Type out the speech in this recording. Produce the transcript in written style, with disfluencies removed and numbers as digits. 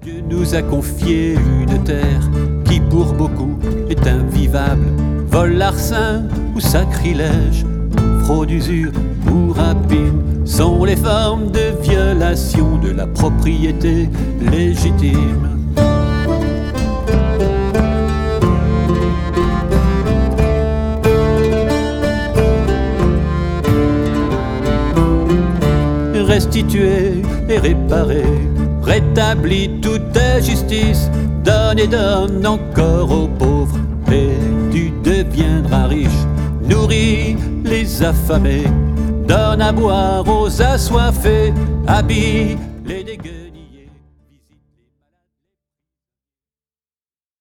Dieu nous a confié une terre qui pour beaucoup est invivable. Vol, larcin ou sacrilège, fraude, usure ou rapine sont les formes de violation de la propriété légitime. Restituer et réparer, rétablit toute justice, donne et donne encore aux pauvres, et tu deviendras riche. Nourris les affamés, donne à boire aux assoiffés, habille